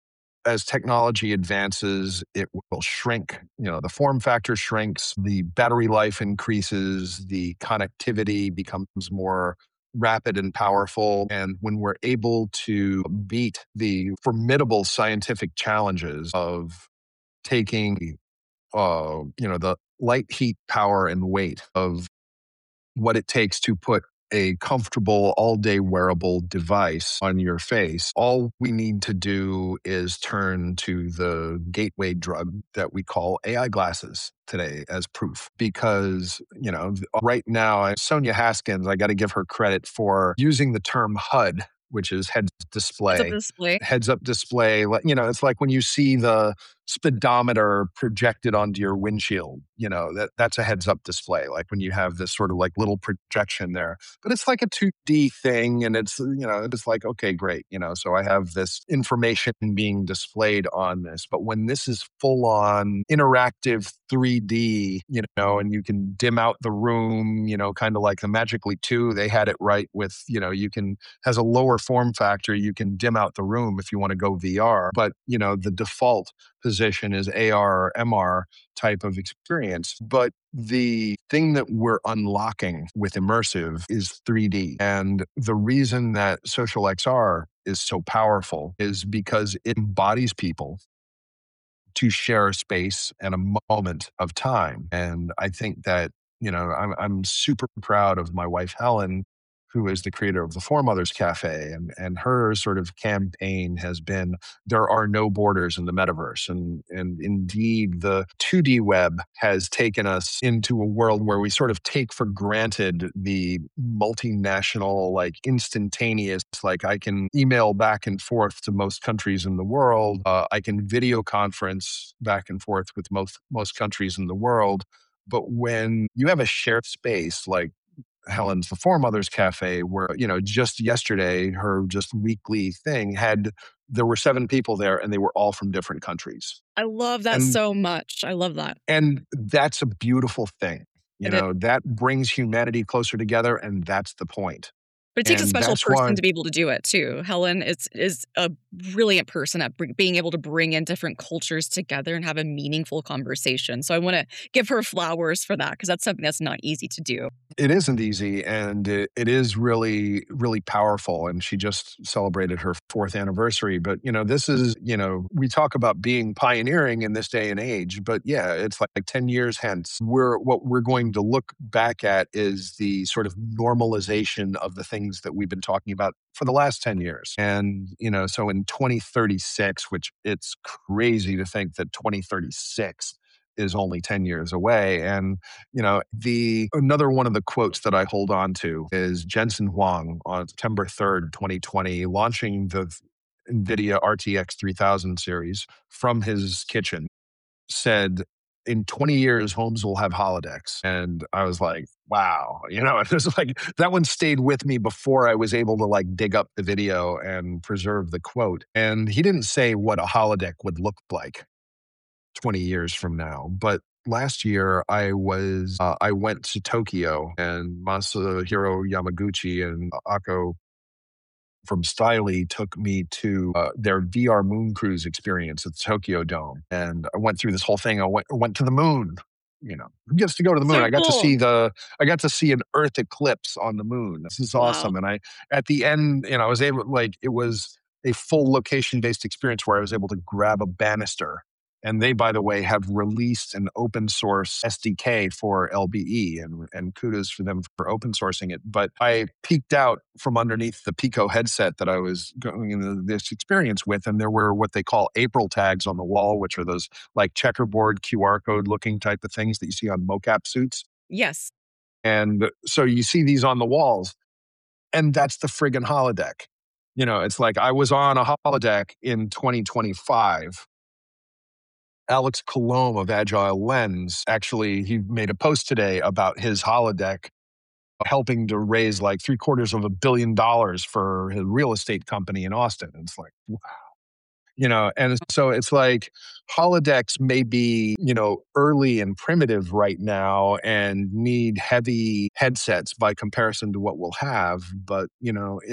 as technology advances, it will shrink. You know, the form factor shrinks, the battery life increases, the connectivity becomes more rapid and powerful. And when we're able to beat the formidable scientific challenges of taking, uh, you know, the light, heat, power, and weight of what it takes to put a comfortable all-day wearable device on your face, all we need to do is turn to the gateway drug that we call A I glasses today as proof. Because, you know, right now, Sonia Haskins, I got to give her credit for using the term H U D, which is head Heads-up display. display. Heads-up display, like, you know, it's like when you see the speedometer projected onto your windshield, you know, that that's a heads-up display, like when you have this sort of like little projection there. But it's like a two D thing, and it's, you know, it's like, okay, great, you know, so I have this information being displayed on this. But when this is full-on interactive three D, you know, and you can dim out the room, you know, kind of like the Magic Leap two, they had it right with, you know, you can, has a lower form factor, you can dim out the room if you want to go V R. But, you know, the default position is A R or M R type of experience. But the thing that we're unlocking with immersive is three D. And the reason that Social X R is so powerful is because it embodies people to share a space and a moment of time. And I think that, you know, I'm, I'm super proud of my wife, Helen, who is the creator of the Four Mothers Cafe. And, and her sort of campaign has been, there are no borders in the metaverse. And, and indeed, the two D web has taken us into a world where we sort of take for granted the multinational, like instantaneous, like I can email back and forth to most countries in the world. Uh, I can video conference back and forth with most, most countries in the world. But when you have a shared space like Helen's The Four Mothers Cafe, where, you know, just yesterday, her just weekly thing had, there were seven people there and they were all from different countries. I love that And, so much. I love that. and that's a beautiful thing. You It is. know, that brings humanity closer together, and that's the point. But it takes a And special that's why person to be able to do it too. Helen is is a brilliant person at br being able to bring in different cultures together and have a meaningful conversation. So I wanna give her flowers for that, 'cause that's something that's not easy to do. it isn't easy, and it, it is really, really powerful. And she just celebrated her fourth anniversary. But, you know, this is, you know, we talk about being pioneering in this day and age, but yeah, it's like, like ten years hence, we're, what we're going to look back at is the sort of normalization of the things that we've been talking about for the last ten years. And, you know, so in twenty thirty-six, which it's crazy to think that twenty thirty-six is only ten years away. And, you know, the another one of the quotes that I hold on to is Jensen Huang on September third, twenty twenty, launching the NVIDIA R T X three thousand series from his kitchen, said, in twenty years, homes will have holodecks. And I was like, wow, you know, it was like, that one stayed with me before I was able to like dig up the video and preserve the quote. And he didn't say what a holodeck would look like twenty years from now. But last year I was, uh, I went to Tokyo, and Masahiro Yamaguchi and Ako from Styly took me to uh, their V R moon cruise experience at the Tokyo Dome. And I went through this whole thing. I went, went to the moon. You know, who gets to go to the moon? So I got to cool. see the, I got to see an Earth eclipse on the moon. This is Wow. awesome. And I, at the end, you know, I was able, like, it was a full location based experience where I was able to grab a banister. And they, by the way, have released an open source S D K for L B E, and, and kudos for them for open sourcing it. But I peeked out from underneath the Pico headset that I was going into this experience with, and there were what they call April tags on the wall, which are those like checkerboard Q R code looking type of things that you see on mocap suits. Yes. And so you see these on the walls, and that's the friggin' holodeck. You know, it's like I was on a holodeck in twenty twenty-five. Alex Colomb of Agile Lens, actually, he made a post today about his holodeck helping to raise like three quarters of a billion dollars for his real estate company in Austin. It's like, wow. You know, and so it's like holodecks may be, you know, early and primitive right now and need heavy headsets by comparison to what we'll have. But, you know, if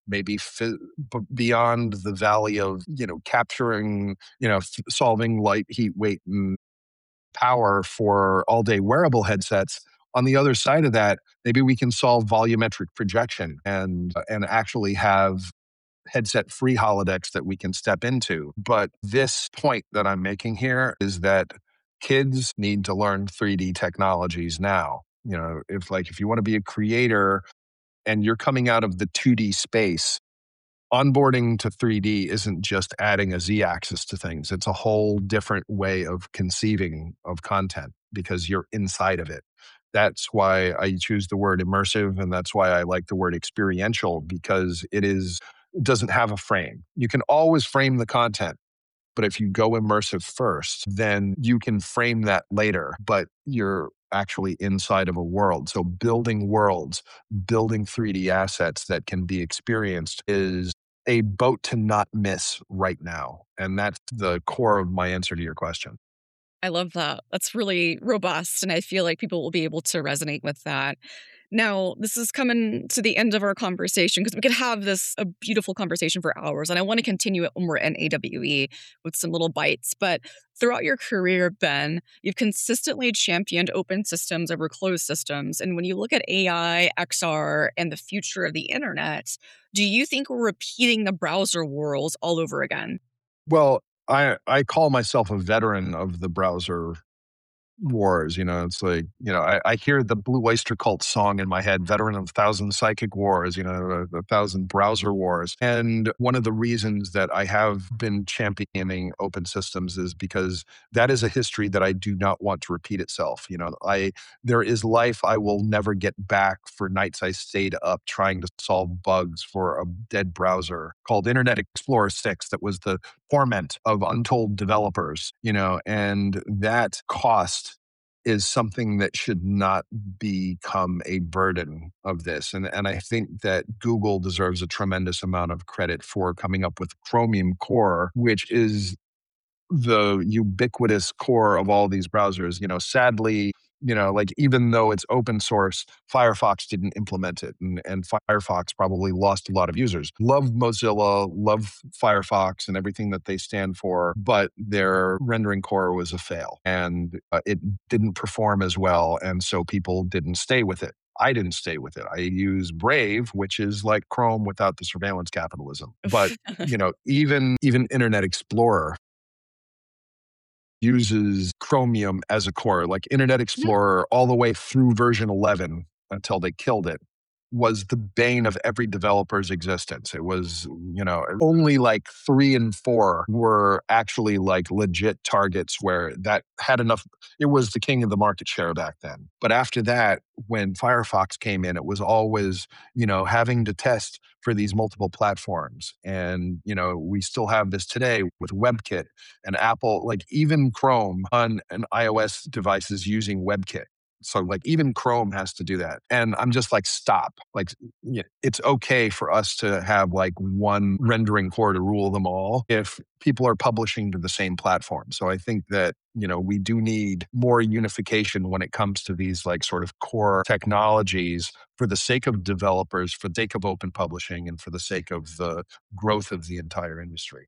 maybe phy- b- beyond the valley of, you know, capturing, you know, f- solving light, heat, weight, and power for all day wearable headsets. On the other side of that, maybe we can solve volumetric projection and and actually have headset free holodecks that we can step into. But this point that I'm making here is that kids need to learn three D technologies now. You know, if like if you want to be a creator and you're coming out of the two D space, onboarding to three D isn't just adding a Z axis to things. It's a whole different way of conceiving of content because you're inside of it. That's why I choose the word immersive, and that's why I like the word experiential, because it is it doesn't have a frame. You can always frame the content, but if you go immersive first, then you can frame that later, but you're actually inside of a world. So building worlds, building three D assets that can be experienced is a boat to not miss right now. And that's the core of my answer to your question. I love that. That's really robust, and I feel like people will be able to resonate with that. Now, this is coming to the end of our conversation because we could have this a beautiful conversation for hours, and I want to continue it when we're in A W E with some little bites. But throughout your career, Ben, you've consistently championed open systems over closed systems. And when you look at A I, X R, and the future of the internet, do you think we're repeating the browser wars all over again? Well, I I call myself a veteran of the browser wars. You know, it's like, you know, I, I hear the Blue Oyster Cult song in my head, veteran of a thousand psychic wars, you know, a, a thousand browser wars. And one of the reasons that I have been championing open systems is because that is a history that I do not want to repeat itself. You know, I there is life I will never get back for nights I stayed up trying to solve bugs for a dead browser called Internet Explorer six that was the torment of untold developers, you know, and that cost is something that should not become a burden of this. And, and I think that Google deserves a tremendous amount of credit for coming up with Chromium Core, which is the ubiquitous core of all these browsers. You know, sadly, you know, like even though it's open source, Firefox didn't implement it, and, and Firefox probably lost a lot of users. Love Mozilla, love Firefox and everything that they stand for, but their rendering core was a fail, and uh, it didn't perform as well, and so people didn't stay with it. I didn't stay with it. I use Brave, which is like Chrome without the surveillance capitalism. But you know, even even Internet Explorer uses Chromium as a core, like Internet Explorer all the way through version eleven until they killed it, was the bane of every developer's existence. It was, you know, only like three and four were actually like legit targets where that had enough. It was the king of the market share back then. But after that, when Firefox came in, it was always, you know, having to test for these multiple platforms. And, you know, we still have this today with WebKit and Apple, like even Chrome on an iOS device is using WebKit. So like even Chrome has to do that. And I'm just like, stop. Like yeah, it's okay for us to have like one rendering core to rule them all if people are publishing to the same platform. So I think that, you know, we do need more unification when it comes to these like sort of core technologies for the sake of developers, for the sake of open publishing, and for the sake of the growth of the entire industry.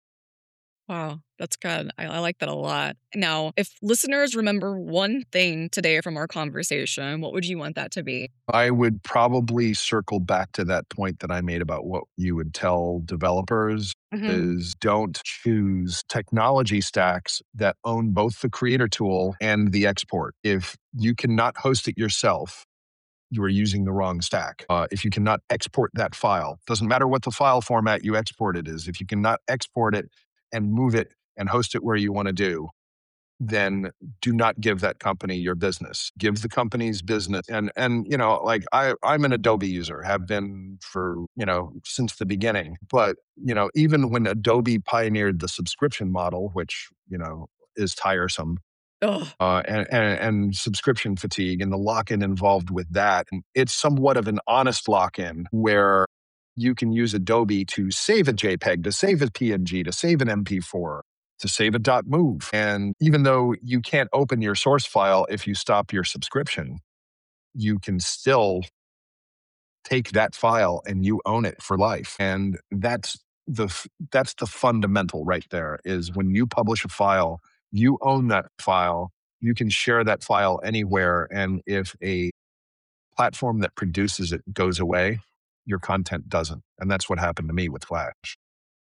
Wow, that's good. I, I like that a lot. Now, if listeners remember one thing today from our conversation, what would you want that to be? I would probably circle back to that point that I made about what you would tell developers Hmm. is don't choose technology stacks that own both the creator tool and the export. If you cannot host it yourself, you are using the wrong stack. Uh, if you cannot export that file, doesn't matter what the file format you export it is, if you cannot export it and move it and host it where you want to do, then do not give that company your business. Give the company's business. And and you know, like I I'm an Adobe user, have been for, you know, since the beginning. But, you know, even when Adobe pioneered the subscription model, which, you know, is tiresome, Oh, uh, and, and and subscription fatigue and the lock-in involved with that. And it's somewhat of an honest lock-in where you can use Adobe to save a JPEG, to save a P N G, to save an M P four, to save a .move. And even though you can't open your source file if you stop your subscription, you can still take that file and you own it for life. And that's the f- that's the fundamental right there is when you publish a file, you own that file. You can share that file anywhere. And if a platform that produces it goes away, your content doesn't. And that's what happened to me with Flash.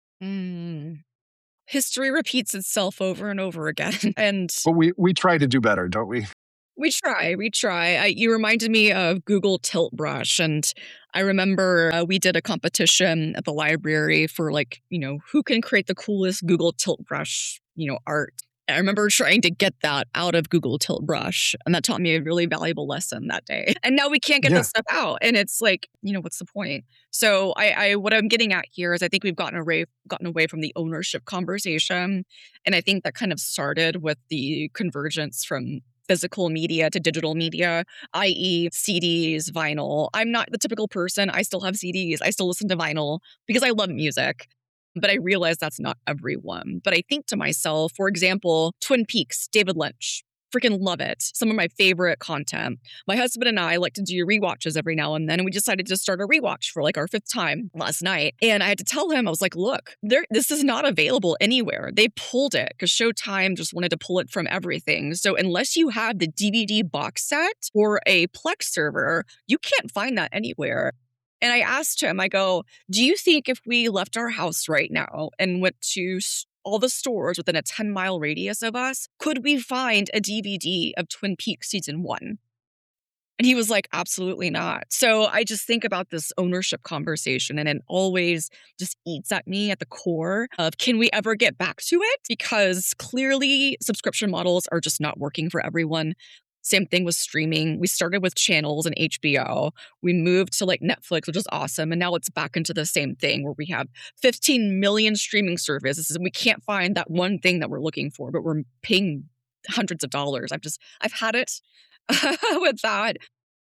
Mm. History repeats itself over and over again. And But we we try to do better, don't we? we try, we try. I, you reminded me of Google Tilt Brush. And I remember uh, we did a competition at the library for, like, you know, who can create the coolest Google Tilt Brush, you know, art. I remember trying to get that out of Google Tilt Brush, and that taught me a really valuable lesson that day. And now we can't get Yeah. this stuff out, and it's like, you know, what's the point? So I, I what I'm getting at here is I think we've gotten away gotten away from the ownership conversation, and I think that kind of started with the convergence from physical media to digital media, i e, C Ds, vinyl. I'm not the typical person. I still have C Ds. I still listen to vinyl because I love music. But I realize that's not everyone. But I think to myself, for example, Twin Peaks, David Lynch. Freaking love it. Some of my favorite content. My husband and I like to do rewatches every now and then, and we decided to start a rewatch for like our fifth time last night. And I had to tell him, I was like, look, there, this is not available anywhere. They pulled it because Showtime just wanted to pull it from everything. So unless you have the D V D box set or a Plex server, you can't find that anywhere. And I asked him, I go, do you think if we left our house right now and went to s- all the stores within a ten mile radius of us, could we find a D V D of Twin Peaks season one? And he was like, absolutely not. So I just think about this ownership conversation, and it always just eats at me at the core of, can we ever get back to it? Because clearly subscription models are just not working for everyone. Same thing with streaming. We started with channels and H B O. We moved to like Netflix, which is awesome. And now it's back into the same thing where we have fifteen million streaming services and we can't find that one thing that we're looking for, but we're paying hundreds of dollars. I've just, I've had it with that.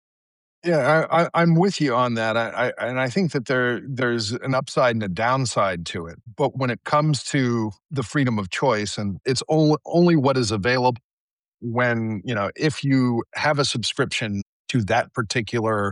Yeah, I, I, I'm with you on that. I, I and I think that there there's an upside and a downside to it. But when it comes to the freedom of choice, and it's only only what is available when, you know, if you have a subscription to that particular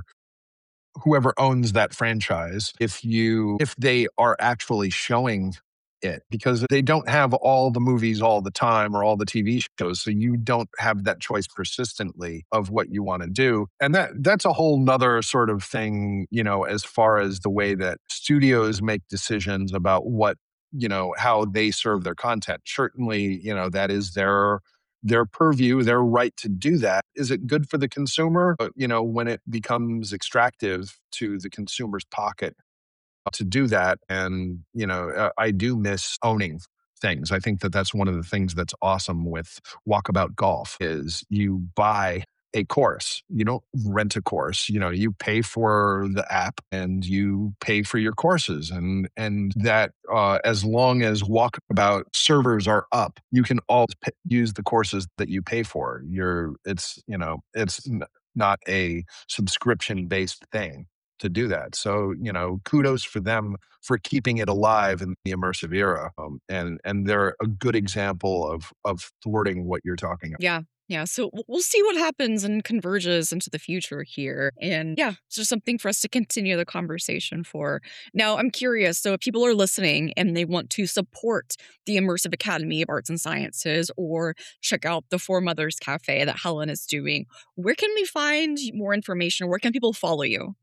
whoever owns that franchise, if you if they are actually showing it, because they don't have all the movies all the time or all the T V shows, so you don't have that choice persistently of what you want to do. And that that's a whole nother sort of thing, you know, as far as the way that studios make decisions about what, you know, how they serve their content. Certainly, you know, that is their their purview, their right to do that. Is it good for the consumer? Uh, you know, when it becomes extractive to the consumer's pocket to do that. And, you know, uh, I do miss owning things. I think that that's one of the things that's awesome with Walkabout Golf is you buy a course. You don't rent a course. You know, you pay for the app and you pay for your courses. And and that uh, as long as Walkabout servers are up, you can always p- use the courses that you pay for. You're it's, you know, it's n- not a subscription based thing to do that. So, you know, kudos for them for keeping it alive in the immersive era. Um, and and they're a good example of of thwarting what you're talking about. Yeah. Yeah. So w- we'll see what happens and converges into the future here. And yeah, it's just something for us to continue the conversation for. Now, I'm curious. So, if people are listening and they want to support the Immersive Academy of Arts and Sciences or check out the Four Mothers Cafe that Helen is doing, where can we find more information? Where can people follow you?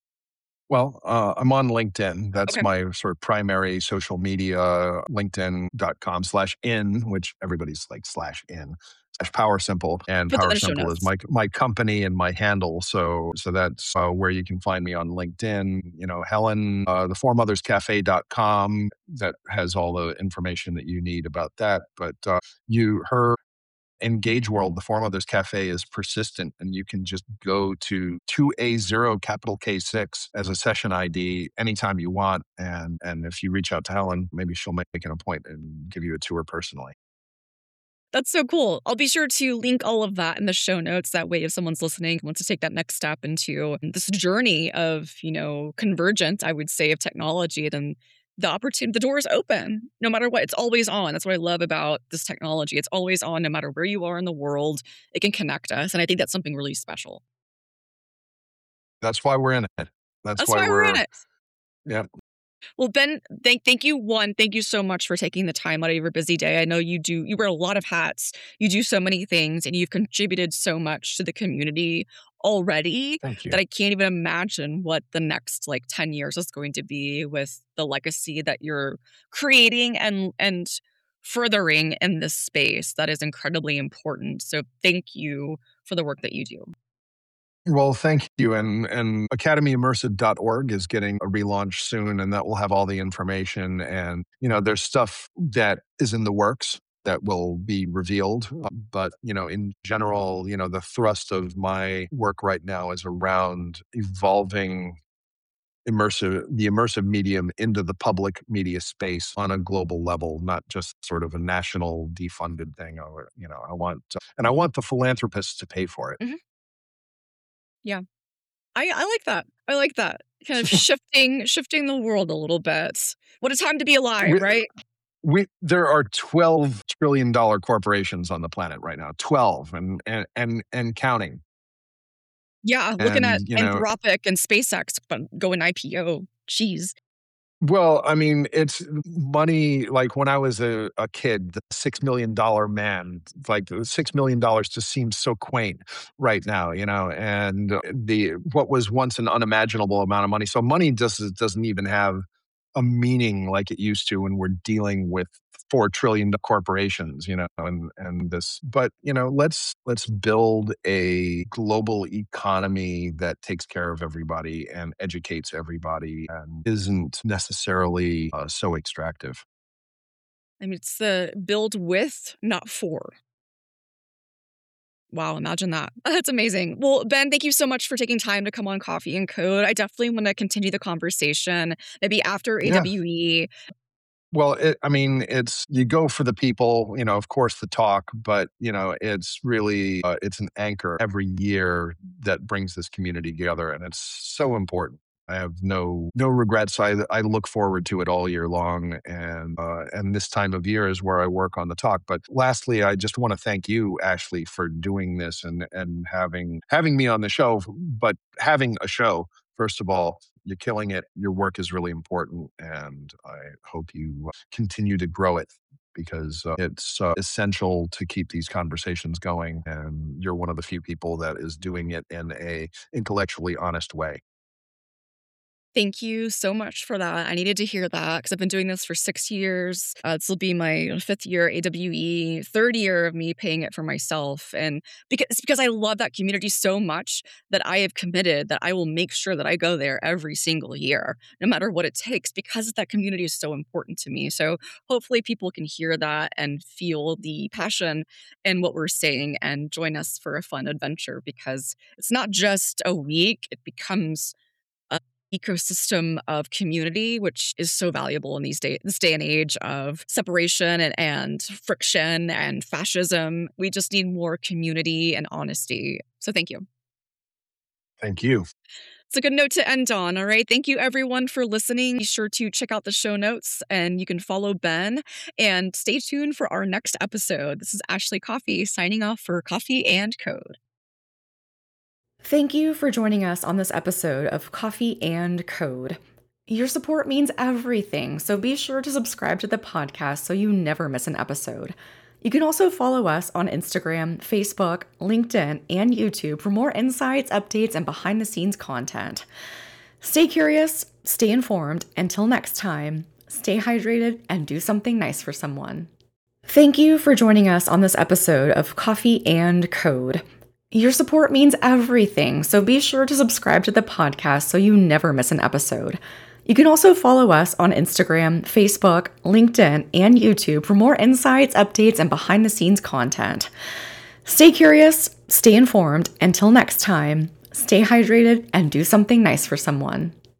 Well, uh, I'm on LinkedIn. That's Okay. my sort of primary social media, linkedin.com slash in, which everybody's like slash in, slash Power Simple. And Put that Power in the show Simple is notes. my my company and my handle. So so that's uh, where you can find me on LinkedIn. You know, Helen, uh, the four mothers cafe dot com, that has all the information that you need about that. But uh, you, her Engage World, the Four Mothers Cafe is persistent, and you can just go to two A zero capital K six as a session I D anytime you want. And and if you reach out to Helen, maybe she'll make an appointment and give you a tour personally. That's so cool. I'll be sure to link all of that in the show notes. That way, if someone's listening, wants to take that next step into this journey of, you know, convergent, I would say, of technology, then the opportunity, the door is open no matter what. It's always on. That's what I love about this technology. It's always on no matter where you are in the world. It can connect us. And I think that's something really special. That's why we're in it. That's That's why why we're in we're it. Yep. Well, Ben, thank thank you. One, thank you so much for taking the time out of your busy day. I know you do, you wear a lot of hats. You do so many things, and you've contributed so much to the community already Thank you. that I can't even imagine what the next like ten years is going to be with the legacy that you're creating and and furthering in this space that is incredibly important. So thank you for the work that you do. Well, thank you. And and academy immersive dot org is getting a relaunch soon, and that will have all the information. And, you know, there's stuff that is in the works that will be revealed. Uh, But, you know, in general, you know, the thrust of my work right now is around evolving immersive the immersive medium into the public media space on a global level, not just sort of a national defunded thing. Or, you know, I want uh, and I Mhm. want the philanthropists to pay for it. Mhm. Yeah. I I like that. I like that. Kind of shifting shifting the world a little bit. What a time to be alive, We, right? we there are twelve trillion dollar corporations on the planet right now, twelve and and and and counting. Yeah, looking And, at you know, Anthropic and SpaceX but going I P O. Jeez. well, I mean, it's money. Like when I was a, a kid, the six million dollar man, like the six million dollars just seems so quaint right now, you know. And the what was once an unimaginable amount of money. So money just doesn't even have a meaning like it used to when we're dealing with four trillion corporations, you know, and and this. But you know, let's let's build a global economy that takes care of everybody and educates everybody and isn't necessarily uh, so extractive. I mean, it's the build with, not for. Wow, imagine that. That's amazing. Well, Ben, thank you so much for taking time to come on Coffee and Code. I definitely want to continue the conversation, maybe after Yeah. A W E. Well, it, I mean, it's you go for the people, you know, of course, the talk, but you know, it's really uh, it's an anchor every year that brings this community together, and it's so important. I have no no regrets. I I look forward to it all year long, and uh, and this time of year is where I work on the talk. But lastly, I just want to thank you, Ashley, for doing this and and having having me on the show, but having a show. First of all, you're killing it. Your work is really important, and I hope you uh, continue to grow it because uh, it's uh, essential to keep these conversations going. And you're one of the few people that is doing it in a intellectually honest way. Thank you so much for that. I needed to hear that because I've been doing this for six years. Uh, this will be my fifth year A W E, third year of me paying it for myself. And because it's because I love that community so much that I have committed that I will make sure that I go there every single year, no matter what it takes, because that community is so important to me. So hopefully people can hear that and feel the passion in what we're saying and join us for a fun adventure because it's not just a week, it becomes a ecosystem of community, which is so valuable in these day this day and age of separation and, and friction and fascism. We just need more community and honesty. So thank you. Thank you. It's a good note to end on. All right. Thank you, everyone, for listening. Be sure to check out the show notes and you can follow Ben and stay tuned for our next episode. This is Ashley Coffee signing off for Coffee and Code. Thank you for joining us on this episode of Coffee and Code. Your support means everything, so be sure to subscribe to the podcast so you never miss an episode. You can also follow us on Instagram, Facebook, LinkedIn, and YouTube for more insights, updates, and behind the scenes content. Stay curious, stay informed. Until next time, stay hydrated and do something nice for someone. Thank you for joining us on this episode of Coffee and Code. Your support means everything, so be sure to subscribe to the podcast so you never miss an episode. You can also follow us on Instagram, Facebook, LinkedIn, and YouTube for more insights, updates, and behind the scenes content. Stay curious, stay informed. Until next time, stay hydrated and do something nice for someone.